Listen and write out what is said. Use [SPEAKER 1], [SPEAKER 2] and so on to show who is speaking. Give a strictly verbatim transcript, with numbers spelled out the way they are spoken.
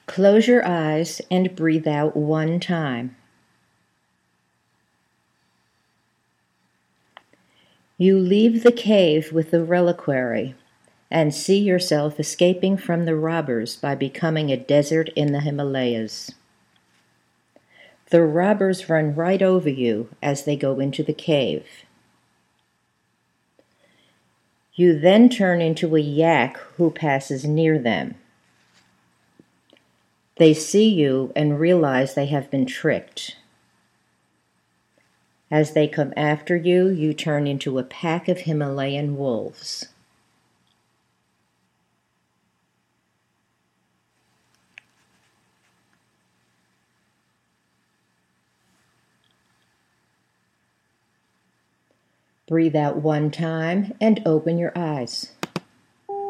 [SPEAKER 1] Close your eyes and breathe out one time. You leave the cave with the reliquary and see yourself escaping from the robbers by becoming a desert in the Himalayas. The robbers run right over you as they go into the cave. You then turn into a yak who passes near them. They see you and realize they have been tricked. As they come after you, you turn into a pack of Himalayan wolves. Breathe out one time and open your eyes.